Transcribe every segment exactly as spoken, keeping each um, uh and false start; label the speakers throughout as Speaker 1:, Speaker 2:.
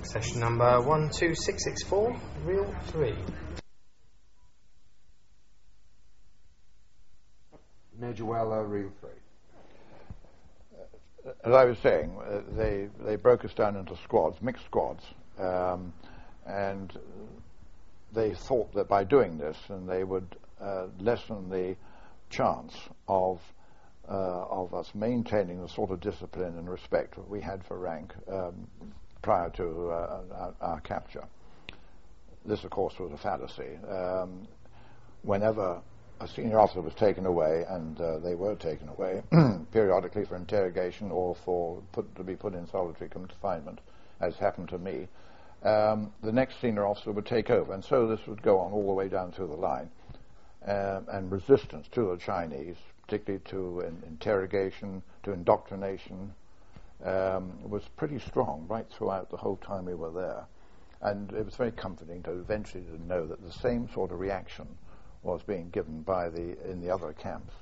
Speaker 1: Session number one two six six four, reel three.
Speaker 2: Major Weller, reel three.
Speaker 3: Uh, as I was saying, uh, they they broke us down into squads, mixed squads, um, and they thought that by doing this, and they would uh, lessen the chance of uh, of us maintaining the sort of discipline and respect that we had for rank um, prior to uh, our, our capture. This, of course, was a fallacy. Um, whenever a senior officer was taken away, and uh, they were taken away periodically for interrogation or for put, to be put in solitary confinement, as happened to me, um, the next senior officer would take over, and so this would go on all the way down through the line. Um, and resistance to the Chinese, particularly to in, interrogation, to indoctrination, um, was pretty strong right throughout the whole time we were there. And it was very comforting to eventually to know that the same sort of reaction was being given by the in the other camps.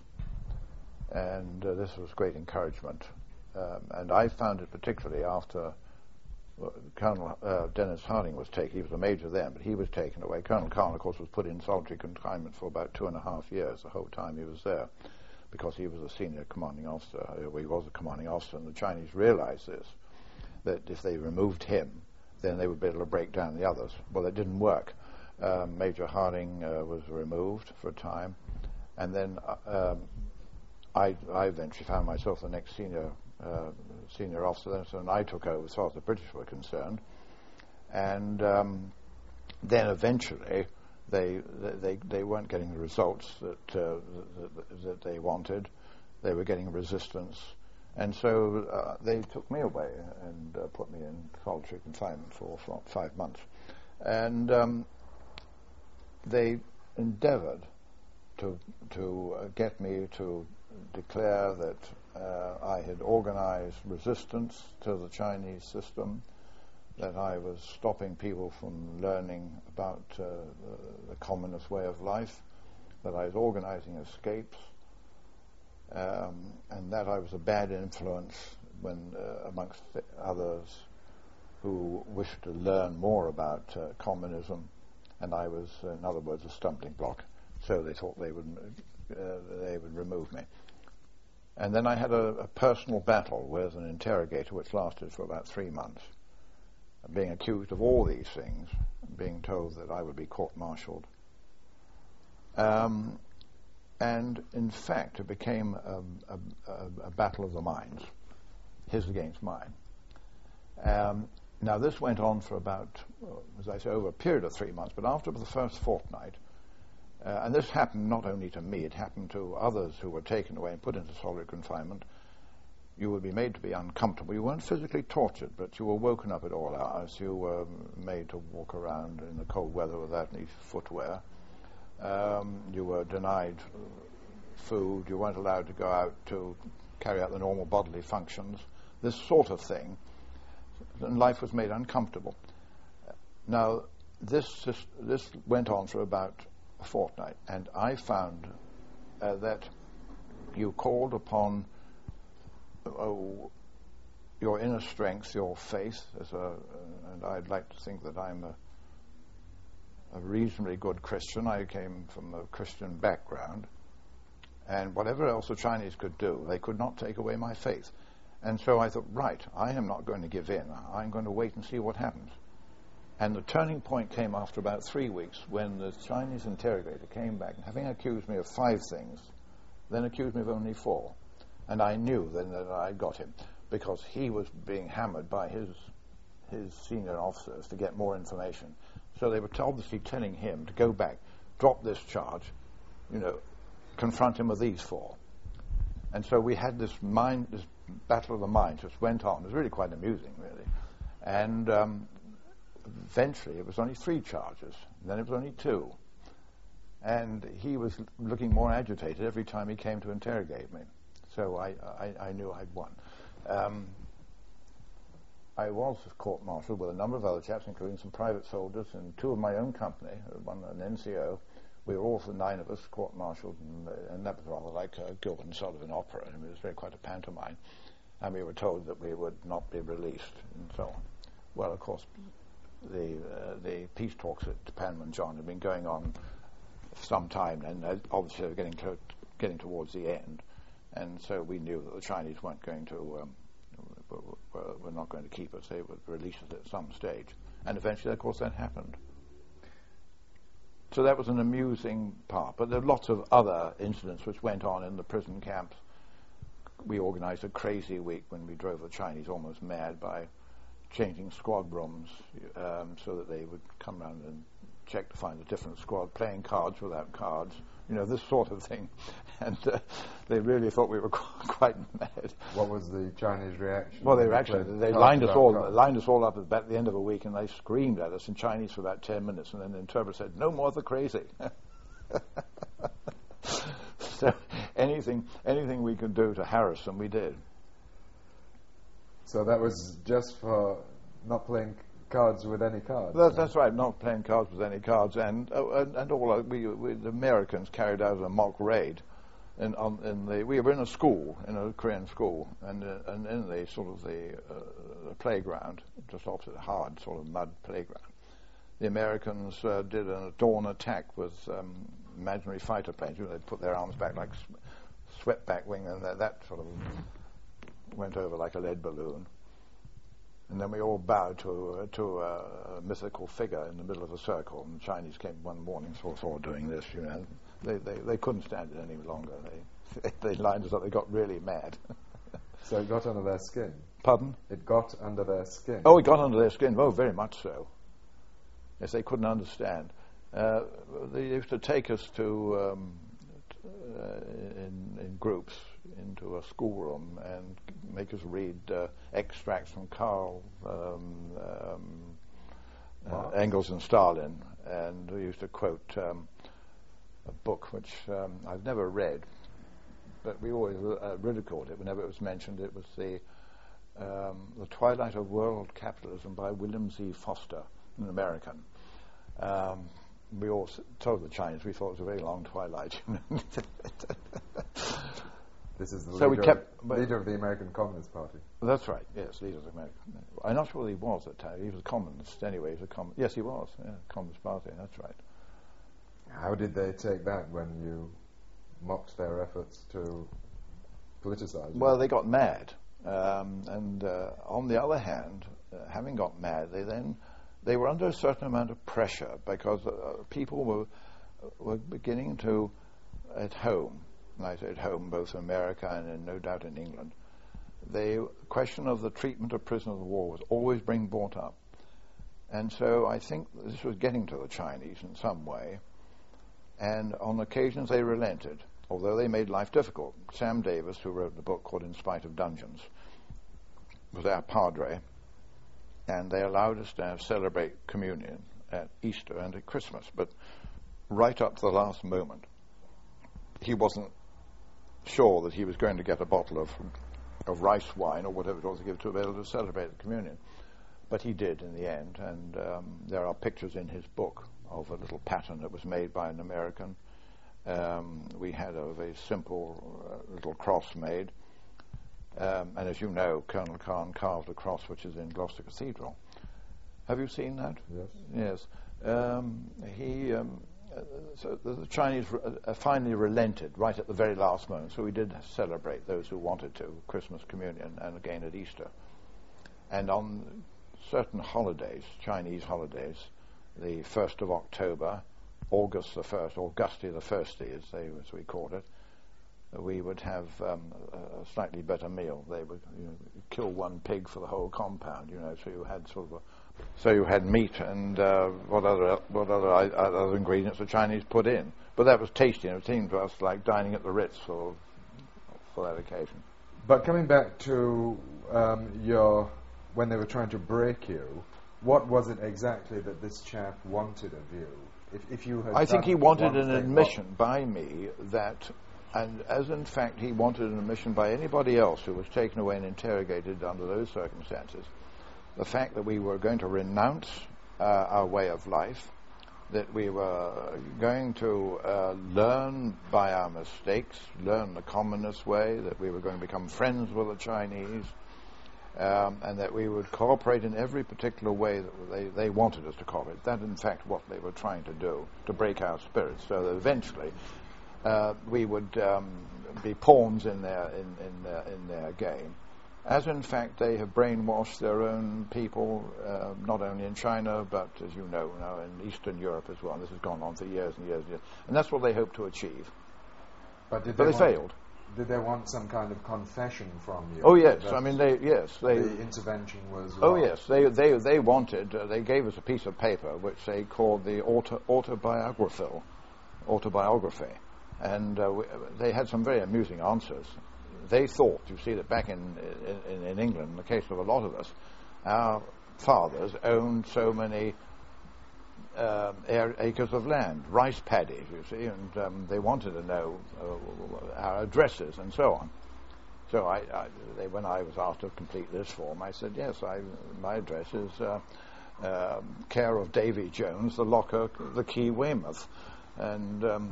Speaker 3: And uh, this was great encouragement. Um, and I found it particularly after uh, Colonel uh, Dennis Harding was taken. He was a major then, but he was taken away. Colonel Khan, of course, was put in solitary confinement for about two and a half years, the whole time he was there, because he was a senior commanding officer. Uh, he was a commanding officer, and the Chinese realized this, that if they removed him, then they would be able to break down the others. Well, it didn't work. Um, Major Harding uh, was removed for a time, and then uh, um, I, I eventually found myself the next senior uh, senior officer, so and I took over as far as the British were concerned. And um, then eventually they, they they weren't getting the results that, uh, that, that they wanted. They were getting resistance. And so uh, they took me away and uh, put me in solitary confinement for, for five months. And um, they endeavored to to uh, get me to declare that uh, I had organized resistance to the Chinese system, that I was stopping people from learning about uh, the, the communist way of life, that I was organizing escapes, um, and that I was a bad influence when uh, amongst others who wished to learn more about uh, communism, and I was, in other words, a stumbling block. So they thought they would uh, they would remove me. And then I had a, a personal battle with an interrogator which lasted for about three months, being accused of all these things, being told that I would be court-martialed. Um, and in fact, it became a, a, a, a battle of the minds, his against mine. Um, now this went on for about, well, as I say, over a period of three months, but after the first fortnight, Uh, and this happened not only to me, it happened to others who were taken away and put into solitary confinement. You would be made to be uncomfortable. You weren't physically tortured, but you were woken up at all hours. You were made to walk around in the cold weather without any footwear. Um, you were denied food. You weren't allowed to go out to carry out the normal bodily functions. This sort of thing. And life was made uncomfortable. Now, this this, this went on for about a fortnight, and I found uh, that you called upon oh, your inner strength, your faith, as a, uh, and I'd like to think that I'm a, a reasonably good Christian. I came from a Christian background, and whatever else the Chinese could do, they could not take away my faith. And so I thought, right, I am not going to give in. I'm going to wait and see what happens. And the turning point came after about three weeks when the Chinese interrogator came back, and having accused me of five things, then accused me of only four. And I knew then that I got him, because he was being hammered by his his senior officers to get more information. So they were obviously telling him to go back, drop this charge, you know, confront him with these four. And so we had this mind, this battle of the minds which went on. It was really quite amusing, really. And um, eventually it was only three charges, and then it was only two. And he was looking more agitated every time he came to interrogate me. So I, I, I knew I'd won. Um, I was court-martialed with a number of other chaps, including some private soldiers and two of my own company, one an N C O. We were all, the nine of us, court-martialed, and, uh, and that was rather like a Gilbert and Sullivan opera. And it was very quite a pantomime. And we were told that we would not be released, and so on. well, of course, the uh, the peace talks at Panmunjom had been going on for some time, and uh, obviously they were getting to, getting towards the end, and so we knew that the Chinese weren't going to um, were, were not going to keep us. They would release us at some stage, and eventually, of course, that happened. So that was an amusing part, but there are lots of other incidents which went on in the prison camps. We organised a crazy week when we drove the Chinese almost mad by changing squad rooms um, so that they would come round and check to find a different squad, playing cards without cards, you know, this sort of thing. And uh, they really thought we were qu- quite mad.
Speaker 2: What was the Chinese reaction?
Speaker 3: Well, they were actually, they lined us all cards. lined us all up at the end of the week, and they screamed at us in Chinese for about ten minutes, and then the interpreter said, "No more of the crazy." So anything anything we could do to harass them, we did.
Speaker 2: So that was just for not playing cards with any cards?
Speaker 3: That, that's right, not playing cards with any cards. And uh, and, and all uh, we, we, the Americans carried out a mock raid. In, on, in the, we were in a school, in a Korean school, and, uh, and in the sort of the, uh, the playground, just opposite a hard sort of mud playground, the Americans uh, did a dawn attack with um, imaginary fighter planes. You know, they'd put their arms back like sw- swept back wing, and that, that sort of went over like a lead balloon. And then we all bowed to uh, to uh, a mythical figure in the middle of a circle. And the Chinese came one morning, saw us all doing this. You know, they they, they couldn't stand it any longer. They they lined us up. They got really mad.
Speaker 2: So it got under their skin.
Speaker 3: Pardon?
Speaker 2: It got under their skin.
Speaker 3: Oh, it got under their skin. Oh, very much so. Yes, they couldn't understand. Uh, they used to take us to um, t- uh, in in groups into a schoolroom and make us read uh, extracts from Karl um, um, uh, Engels and Stalin, and we used to quote um, a book which um, I've never read, but we always uh, ridiculed it whenever it was mentioned. It was the um, The Twilight of World Capitalism by William Z. Foster, an American. Um, we all s- told the Chinese we thought it was a very long twilight.
Speaker 2: This is the
Speaker 3: so
Speaker 2: leader,
Speaker 3: we kept,
Speaker 2: of, leader of the American Communist Party.
Speaker 3: That's right, yes, leader of the American. I'm not sure he was at the time. He was a communist anyway. He was a com- yes, he was, yeah, Communist Party, that's right.
Speaker 2: How did they take that when you mocked their efforts to politicize?
Speaker 3: Well, they got mad. Um, and uh, on the other hand, uh, having got mad, they then they were under a certain amount of pressure because uh, people were were beginning to, at home, and I say at home, both in America and in, no doubt in England, the question of the treatment of prisoners of war was always being brought up. And so I think this was getting to the Chinese in some way, and on occasions they relented, although they made life difficult. Sam Davis, who wrote the book called In Spite of Dungeons, was our padre, and they allowed us to have, celebrate communion at Easter and at Christmas, but right up to the last moment, he wasn't sure that he was going to get a bottle of of rice wine or whatever it was to give to be able to celebrate the communion. But he did in the end, and um, there are pictures in his book of a little pattern that was made by an American. Um, we had a very simple uh, little cross made, um, and as you know, Colonel Khan carved a cross which is in Gloucester Cathedral. Have you seen that?
Speaker 2: Yes.
Speaker 3: Yes. Um, he... Um, Uh, so the, the Chinese re- uh, finally relented right at the very last moment. So we did celebrate, those who wanted to, Christmas communion and again at Easter. And on certain holidays, Chinese holidays, the first of October, August the first, Augusti the first, as they as we called it, uh, we would have um, a, a slightly better meal. They would you know, kill one pig for the whole compound, you know. So you had sort of a So you had meat and uh, what other what other I, other ingredients the Chinese put in, but that was tasty, and it seemed to us like dining at the Ritz for for that occasion.
Speaker 2: But coming back to um, your when they were trying to break you, what was it exactly that this chap wanted of you? If, if you had,
Speaker 3: I think he wanted an
Speaker 2: thing,
Speaker 3: admission by me that, and as in fact he wanted an admission by anybody else who was taken away and interrogated under those circumstances. The fact that we were going to renounce uh, our way of life, that we were going to uh, learn by our mistakes, learn the communist way, that we were going to become friends with the Chinese, um, and that we would cooperate in every particular way that they, they wanted us to cooperate. That, in fact, what they were trying to do, to break our spirits, so that eventually uh, we would um, be pawns in their, in, in, their, in their game. As in fact they have brainwashed their own people, uh, not only in China, but as you know, now in Eastern Europe as well. This has gone on for years and years and years. And that's what they hope to achieve.
Speaker 2: But, did
Speaker 3: but
Speaker 2: they,
Speaker 3: they
Speaker 2: want,
Speaker 3: failed.
Speaker 2: Did they want some kind of confession from you?
Speaker 3: Oh yes, I mean they yes they.
Speaker 2: The intervention was.
Speaker 3: Oh
Speaker 2: wrong.
Speaker 3: yes, they they they wanted. Uh, they gave us a piece of paper which they called the auto, autobiography, autobiography, and uh, we, they had some very amusing answers. They thought, you see, that back in, in in England, in the case of a lot of us, our fathers owned so many um, acres of land, rice paddies, you see, and um, they wanted to know uh, our addresses and so on. So I, I, they, when I was asked to complete this form, I said, yes, I, my address is uh, uh, care of Davy Jones, the Locker, the Key, Weymouth. And um,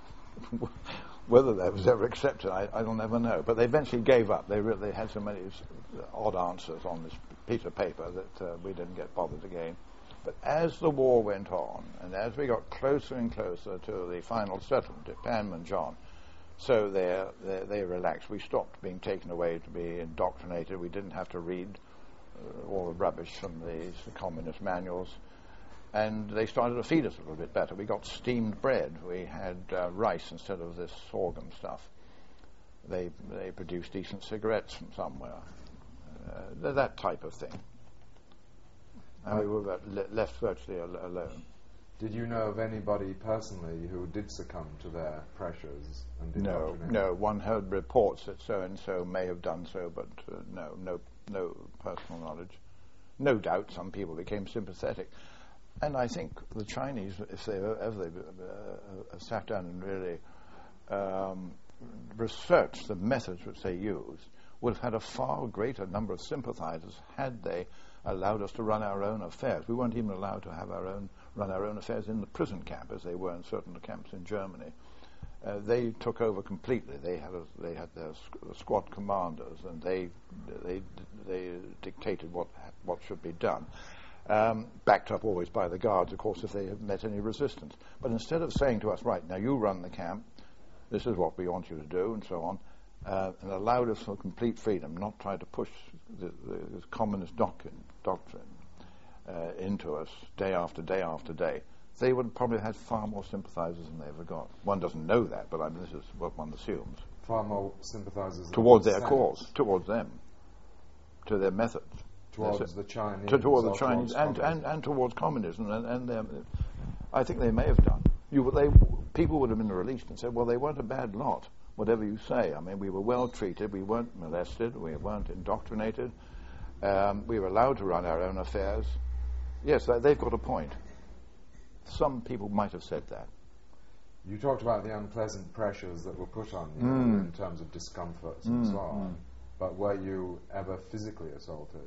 Speaker 3: whether that was ever accepted, I, I don't ever know. But they eventually gave up. They really had so many odd answers on this piece of paper that uh, we didn't get bothered again. But as the war went on, and as we got closer and closer to the final settlement at Panmunjom, so they, they, they relaxed. We stopped being taken away to be indoctrinated. We didn't have to read uh, all the rubbish from these communist manuals. And they started to feed us a little bit better. We got steamed bread. We had uh, rice instead of this sorghum stuff. They they produced decent cigarettes from somewhere. Uh, that type of thing. And we were le- left virtually al- alone.
Speaker 2: Did you know of anybody personally who did succumb to their pressures? And did
Speaker 3: No, no. One heard reports that so and so may have done so, but uh, no, no, no personal knowledge. No doubt, some people became sympathetic. And I think the Chinese, if they ever they, uh, sat down and really um, researched the methods which they used, would have had a far greater number of sympathizers had they allowed us to run our own affairs. We weren't even allowed to have our own run our own affairs in the prison camp, as they were in certain camps in Germany. Uh, they took over completely. They had a, they had their squ- squad commanders, and they they they dictated what what should be done. Um, backed up always by the guards, of course, if they met any resistance. But instead of saying to us, right, now you run the camp, this is what we want you to do, and so on, uh, and allowed us for complete freedom, not try to push the, the, this communist doctrine, doctrine uh, into us day after day after day, they would probably have had far more sympathizers than they ever got. One doesn't know that, but I mean, this is what one assumes.
Speaker 2: Far more sympathizers
Speaker 3: towards their cause, towards them, to their methods.
Speaker 2: Towards the Chinese,
Speaker 3: to, towards the Chinese,
Speaker 2: towards
Speaker 3: and, and and towards communism, and, and um, I think they may have done. You, they, people would have been released and said, "Well, they weren't a bad lot, whatever you say. I mean, we were well treated, we weren't molested, we weren't indoctrinated, um, we were allowed to run our own affairs." Yes, they've got a point. Some people might have said that.
Speaker 2: You talked about the unpleasant pressures that were put on you
Speaker 3: mm.
Speaker 2: in terms of discomforts and
Speaker 3: mm,
Speaker 2: so on.
Speaker 3: Mm.
Speaker 2: But were you ever physically assaulted?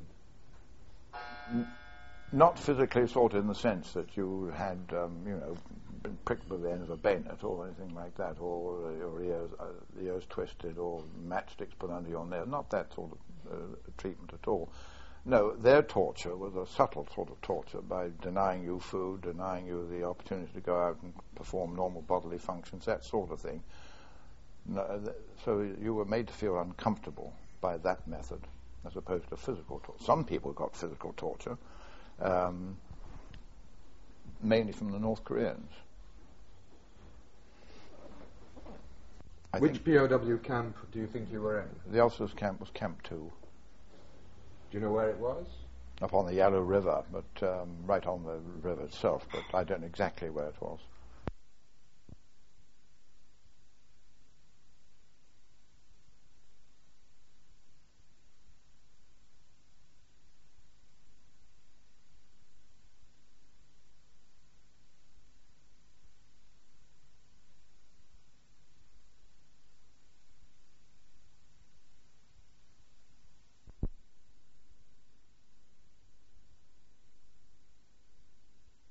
Speaker 3: N- not physically assaulted in the sense that you had, um, you know, been pricked with the end of a bayonet or anything like that, or uh, your ears, uh, ears twisted, or matchsticks put under your nails. Not that sort of uh, treatment at all. No, their torture was a subtle sort of torture by denying you food, denying you the opportunity to go out and perform normal bodily functions, that sort of thing. No, th- so you were made to feel uncomfortable by that method, as opposed to physical torture. Some people got physical torture, um, mainly from the North Koreans. I
Speaker 2: Which P O W camp do you think you were in?
Speaker 3: The officers' camp was Camp Two.
Speaker 2: Do you know where it was?
Speaker 3: Up on the Yalu River, but um, right on the river itself, but I don't know exactly where it was.